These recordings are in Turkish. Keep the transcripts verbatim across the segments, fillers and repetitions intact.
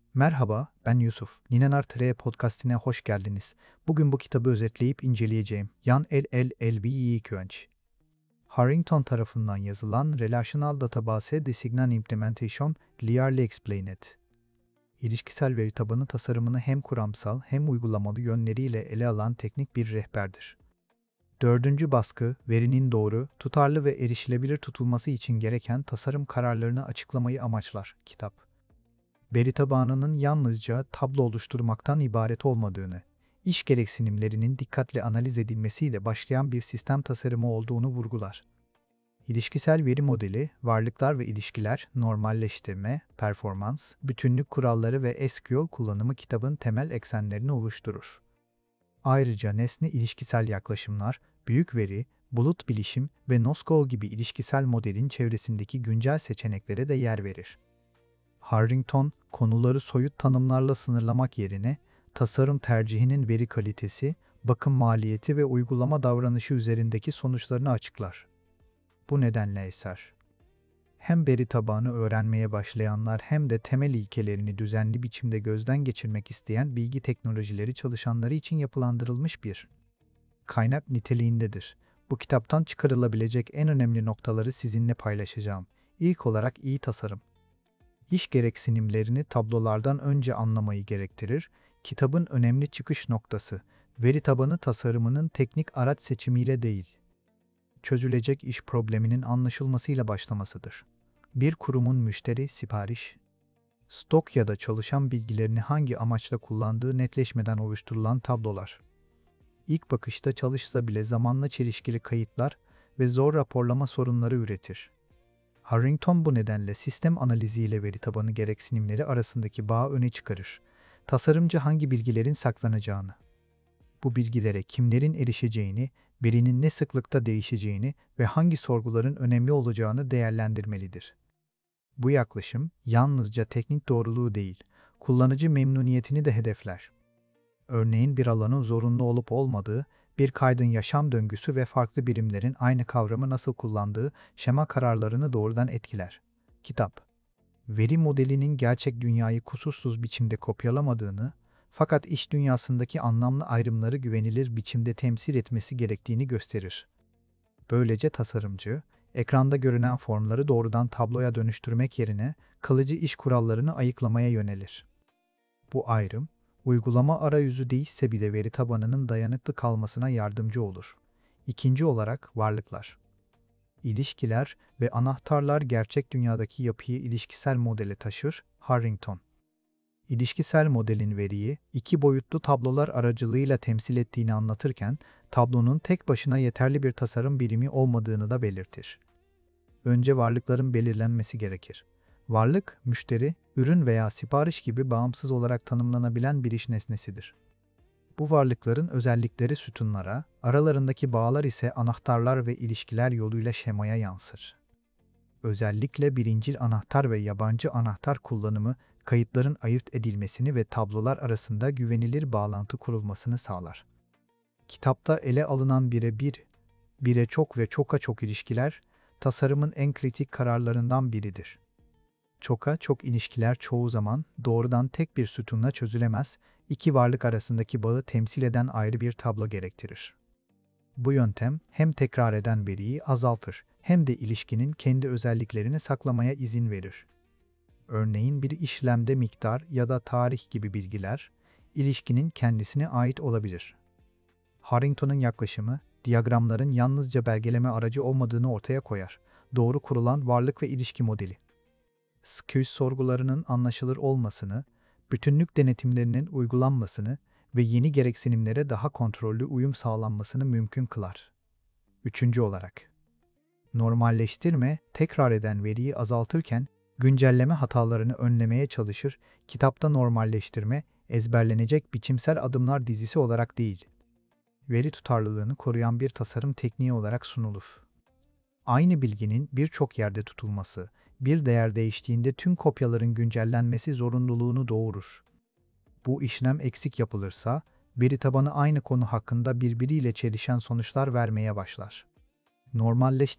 Merhaba, ben Yusuf. Ninenar Tere podcastine hoş geldiniz. Bugün bu kitabı özetleyip inceleyeceğim. Jan L. L. Elby Könç. Harrington tarafından yazılan Relational Database Design Implementation Clearly Explained. İlişkisel veri tabanı tasarımını hem kuramsal hem uygulamalı yönleriyle ele alan teknik bir rehberdir. Dördüncü baskı, verinin doğru, tutarlı ve erişilebilir tutulması için gereken tasarım kararlarını açıklamayı amaçlar. Kitap. Veri tabanının yalnızca tablo oluşturmaktan ibaret olmadığını, iş gereksinimlerinin dikkatli analiz edilmesiyle başlayan bir sistem tasarımı olduğunu vurgular. İlişkisel veri modeli, varlıklar ve ilişkiler, normalleştirme, performans, bütünlük kuralları ve S Q L kullanımı kitabın temel eksenlerini oluşturur. Ayrıca nesne ilişkisel yaklaşımlar, büyük veri, bulut bilişim ve NoSQL gibi ilişkisel modelin çevresindeki güncel seçeneklere de yer verir. Harrington, konuları soyut tanımlarla sınırlamak yerine, tasarım tercihinin veri kalitesi, bakım maliyeti ve uygulama davranışı üzerindeki sonuçlarını açıklar. Bu nedenle eser, hem veri tabanı öğrenmeye başlayanlar hem de temel ilkelerini düzenli biçimde gözden geçirmek isteyen bilgi teknolojileri çalışanları için yapılandırılmış bir kaynak niteliğindedir. Bu kitaptan çıkarılabilecek en önemli noktaları sizinle paylaşacağım. İlk olarak iyi tasarım. İş gereksinimlerini tablolardan önce anlamayı gerektirir. Kitabın önemli çıkış noktası, veri tabanı tasarımının teknik araç seçimiyle değil, çözülecek iş probleminin anlaşılmasıyla başlamasıdır. Bir kurumun müşteri, sipariş, stok ya da çalışan bilgilerini hangi amaçla kullandığı netleşmeden oluşturulan tablolar. İlk bakışta çalışsa bile zamanla çelişkili kayıtlar ve zor raporlama sorunları üretir. Harrington bu nedenle sistem analiziyle veri tabanı gereksinimleri arasındaki bağı öne çıkarır. Tasarımcı hangi bilgilerin saklanacağını, bu bilgilere kimlerin erişeceğini, verinin ne sıklıkta değişeceğini ve hangi sorguların önemli olacağını değerlendirmelidir. Bu yaklaşım yalnızca teknik doğruluğu değil, kullanıcı memnuniyetini de hedefler. Örneğin bir alanın zorunlu olup olmadığı, bir kaydın yaşam döngüsü ve farklı birimlerin aynı kavramı nasıl kullandığı şema kararlarını doğrudan etkiler. Kitap, veri modelinin gerçek dünyayı kusursuz biçimde kopyalamadığını, fakat iş dünyasındaki anlamlı ayrımları güvenilir biçimde temsil etmesi gerektiğini gösterir. Böylece tasarımcı, ekranda görünen formları doğrudan tabloya dönüştürmek yerine kalıcı iş kurallarını ayıklamaya yönelir. Bu ayrım, uygulama arayüzü değişse bile veri tabanının dayanıklı kalmasına yardımcı olur. İkinci olarak varlıklar. İlişkiler ve anahtarlar gerçek dünyadaki yapıyı ilişkisel modele taşır. Harrington. İlişkisel modelin veriyi iki boyutlu tablolar aracılığıyla temsil ettiğini anlatırken, tablonun tek başına yeterli bir tasarım birimi olmadığını da belirtir. Önce varlıkların belirlenmesi gerekir. Varlık, müşteri, ürün veya sipariş gibi bağımsız olarak tanımlanabilen bir iş nesnesidir. Bu varlıkların özellikleri sütunlara, aralarındaki bağlar ise anahtarlar ve ilişkiler yoluyla şemaya yansır. Özellikle birincil anahtar ve yabancı anahtar kullanımı, kayıtların ayırt edilmesini ve tablolar arasında güvenilir bağlantı kurulmasını sağlar. Kitapta ele alınan bire bir, bire çok ve çoka çok ilişkiler, tasarımın en kritik kararlarından biridir. Çoka çok ilişkiler çoğu zaman doğrudan tek bir sütunla çözülemez, iki varlık arasındaki bağı temsil eden ayrı bir tablo gerektirir. Bu yöntem hem tekrar eden veriyi azaltır hem de ilişkinin kendi özelliklerini saklamaya izin verir. Örneğin bir işlemde miktar ya da tarih gibi bilgiler, ilişkinin kendisine ait olabilir. Harrington'un yaklaşımı, diyagramların yalnızca belgeleme aracı olmadığını ortaya koyar. Doğru kurulan varlık ve ilişki modeli. S Q L sorgularının anlaşılır olmasını, bütünlük denetimlerinin uygulanmasını ve yeni gereksinimlere daha kontrollü uyum sağlanmasını mümkün kılar. Üçüncü olarak, normalleştirme, tekrar eden veriyi azaltırken güncelleme hatalarını önlemeye çalışır. Kitapta normalleştirme, ezberlenecek biçimsel adımlar dizisi olarak değil, veri tutarlılığını koruyan bir tasarım tekniği olarak sunulur. Aynı bilginin birçok yerde tutulması, bir değer değiştiğinde tüm kopyaların güncellenmesi zorunluluğunu doğurur. Bu işlem eksik yapılırsa, veri tabanı aynı konu hakkında birbiriyle çelişen sonuçlar vermeye başlar. Normalleştirme,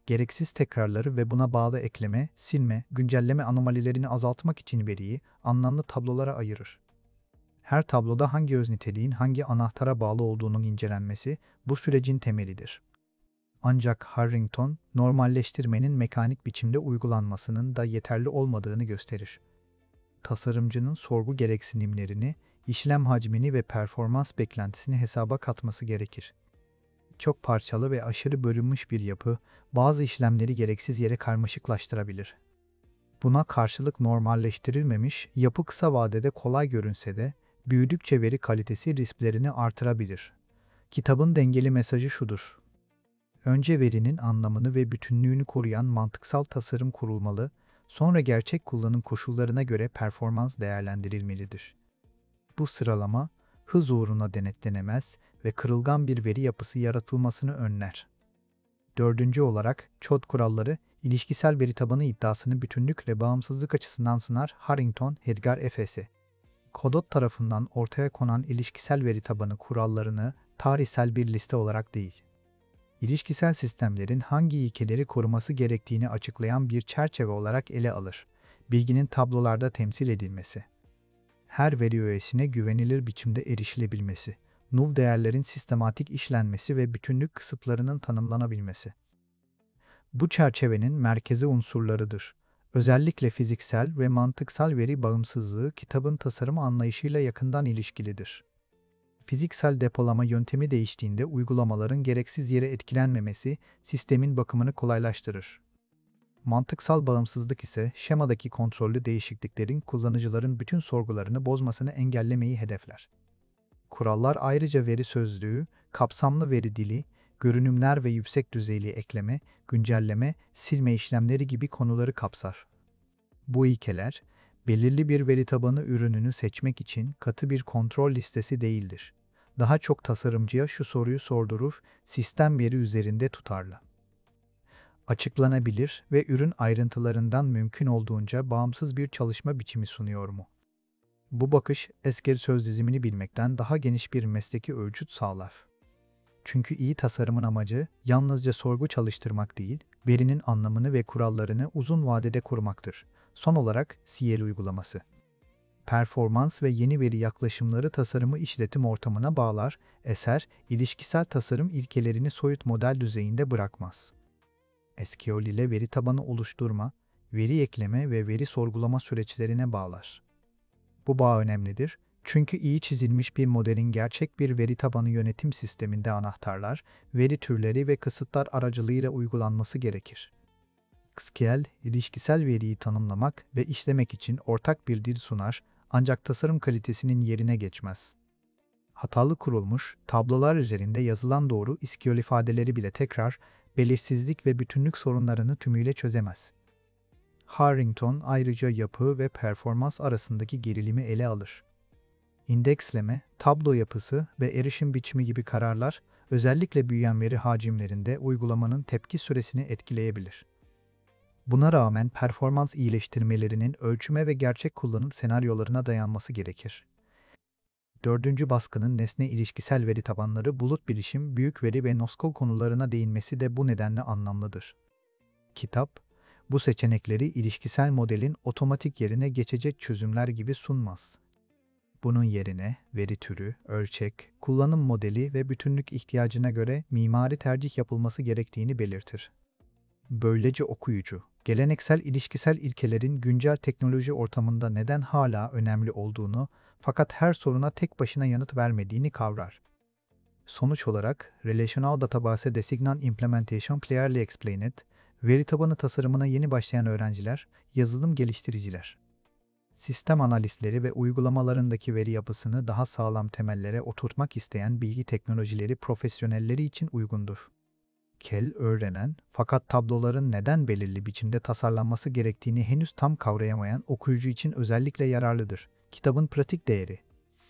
Gereksiz tekrarları ve buna bağlı ekleme, silme, güncelleme anomalilerini azaltmak için veriyi anlamlı tablolara ayırır. Her tabloda hangi öz niteliğin hangi anahtara bağlı olduğunun incelenmesi bu sürecin temelidir. Ancak Harrington, normalleştirmenin mekanik biçimde uygulanmasının da yeterli olmadığını gösterir. Tasarımcının sorgu gereksinimlerini, işlem hacmini ve performans beklentisini hesaba katması gerekir. Çok parçalı ve aşırı bölünmüş bir yapı, bazı işlemleri gereksiz yere karmaşıklaştırabilir. Buna karşılık normalleştirilmemiş yapı kısa vadede kolay görünse de, büyüdükçe veri kalitesi risklerini artırabilir. Kitabın dengeli mesajı şudur: önce verinin anlamını ve bütünlüğünü koruyan mantıksal tasarım kurulmalı, sonra gerçek kullanım koşullarına göre performans değerlendirilmelidir. Bu sıralama, hız uğruna denetlenemez ve kırılgan bir veri yapısı yaratılmasını önler. Dördüncü olarak, C O D kuralları, ilişkisel veri tabanı iddiasını bütünlük ve bağımsızlık açısından sınar. Harrington, Edgar F S Godot tarafından ortaya konan ilişkisel veri tabanı kurallarını tarihsel bir liste olarak değil, ilişkisel sistemlerin hangi ilkeleri koruması gerektiğini açıklayan bir çerçeve olarak ele alır. Bilginin tablolarda temsil edilmesi, her veri öğesine güvenilir biçimde erişilebilmesi, null değerlerin sistematik işlenmesi ve bütünlük kısıtlarının tanımlanabilmesi. Bu çerçevenin merkezi unsurlarıdır. Özellikle fiziksel ve mantıksal veri bağımsızlığı kitabın tasarım anlayışıyla yakından ilişkilidir. Fiziksel depolama yöntemi değiştiğinde uygulamaların gereksiz yere etkilenmemesi sistemin bakımını kolaylaştırır. Mantıksal bağımsızlık ise şemadaki kontrollü değişikliklerin kullanıcıların bütün sorgularını bozmasını engellemeyi hedefler. Kurallar ayrıca veri sözlüğü, kapsamlı veri dili, görünümler ve yüksek düzeyli ekleme, güncelleme, silme işlemleri gibi konuları kapsar. Bu ilkeler, belirli bir veri tabanı ürününü seçmek için katı bir kontrol listesi değildir. Daha çok tasarımcıya şu soruyu sordurur: sistem veri üzerinde tutarlı, açıklanabilir ve ürün ayrıntılarından mümkün olduğunca bağımsız bir çalışma biçimi sunuyor mu? Bu bakış, eski söz dizimini bilmekten daha geniş bir mesleki ölçüt sağlar. Çünkü iyi tasarımın amacı yalnızca sorgu çalıştırmak değil, verinin anlamını ve kurallarını uzun vadede korumaktır. Son olarak C L uygulaması. Performans ve yeni veri yaklaşımları tasarımı işletim ortamına bağlar, eser, ilişkisel tasarım ilkelerini soyut model düzeyinde bırakmaz. S Q L ile veri tabanı oluşturma, veri ekleme ve veri sorgulama süreçlerine bağlar. Bu bağ önemlidir, çünkü iyi çizilmiş bir modelin gerçek bir veri tabanı yönetim sisteminde anahtarlar, veri türleri ve kısıtlar aracılığıyla uygulanması gerekir. S Q L, ilişkisel veriyi tanımlamak ve işlemek için ortak bir dil sunar, ancak tasarım kalitesinin yerine geçmez. Hatalı kurulmuş, tablolar üzerinde yazılan doğru S Q L ifadeleri bile tekrar, belirsizlik ve bütünlük sorunlarını tümüyle çözemez. Harrington ayrıca yapı ve performans arasındaki gerilimi ele alır. İndeksleme, tablo yapısı ve erişim biçimi gibi kararlar, özellikle büyüyen veri hacimlerinde uygulamanın tepki süresini etkileyebilir. Buna rağmen performans iyileştirmelerinin ölçüme ve gerçek kullanım senaryolarına dayanması gerekir. Dördüncü baskının nesne ilişkisel veri tabanları, bulut bilişim, büyük veri ve NoSQL konularına değinmesi de bu nedenle anlamlıdır. Kitap, bu seçenekleri ilişkisel modelin otomatik yerine geçecek çözümler gibi sunmaz. Bunun yerine veri türü, ölçek, kullanım modeli ve bütünlük ihtiyacına göre mimari tercih yapılması gerektiğini belirtir. Böylece okuyucu, geleneksel ilişkisel ilkelerin güncel teknoloji ortamında neden hala önemli olduğunu, fakat her soruna tek başına yanıt vermediğini kavrar. Sonuç olarak, Relational Database Design Implementation Clearly Explained, veri tabanı tasarımına yeni başlayan öğrenciler, yazılım geliştiriciler, sistem analistleri ve uygulamalarındaki veri yapısını daha sağlam temellere oturtmak isteyen bilgi teknolojileri profesyonelleri için uygundur. Kel öğrenen, fakat tabloların neden belirli biçimde tasarlanması gerektiğini henüz tam kavrayamayan okuyucu için özellikle yararlıdır. Kitabın pratik değeri: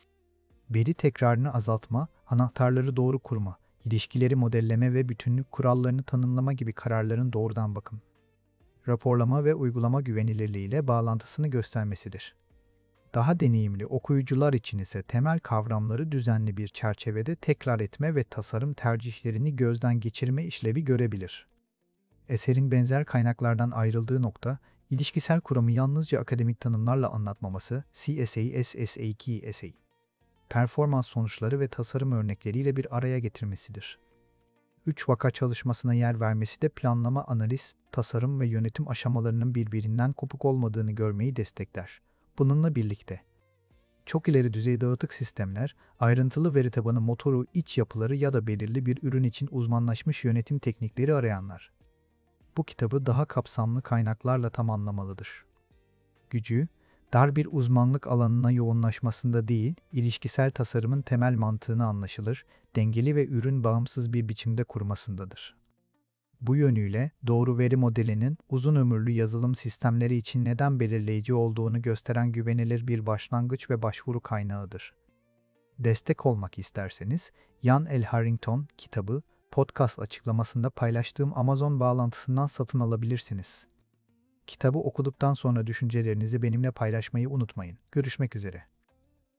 veri tekrarını azaltma, anahtarları doğru kurma, ilişkileri modelleme ve bütünlük kurallarını tanımlama gibi kararların doğrudan bakım, raporlama ve uygulama güvenilirliğiyle bağlantısını göstermesidir. Daha deneyimli okuyucular için ise temel kavramları düzenli bir çerçevede tekrar etme ve tasarım tercihlerini gözden geçirme işlevi görebilir. Eserin benzer kaynaklardan ayrıldığı nokta, ilişkisel kuramı yalnızca akademik tanımlarla anlatmaması, C S A S S A iki S A, performans sonuçları ve tasarım örnekleriyle bir araya getirmesidir. Üç vaka çalışmasına yer vermesi de planlama, analiz, tasarım ve yönetim aşamalarının birbirinden kopuk olmadığını görmeyi destekler. Bununla birlikte, çok ileri düzey dağıtık sistemler, ayrıntılı veri tabanı motoru, iç yapıları ya da belirli bir ürün için uzmanlaşmış yönetim teknikleri arayanlar, bu kitabı daha kapsamlı kaynaklarla tamamlamalıdır. Gücü, dar bir uzmanlık alanına yoğunlaşmasında değil, ilişkisel tasarımın temel mantığını anlaşılır, dengeli ve ürün bağımsız bir biçimde kurmasındadır. Bu yönüyle doğru veri modelinin uzun ömürlü yazılım sistemleri için neden belirleyici olduğunu gösteren güvenilir bir başlangıç ve başvuru kaynağıdır. Destek olmak isterseniz, Ian L. Harrington kitabı, podcast açıklamasında paylaştığım Amazon bağlantısından satın alabilirsiniz. Kitabı okuduktan sonra düşüncelerinizi benimle paylaşmayı unutmayın. Görüşmek üzere.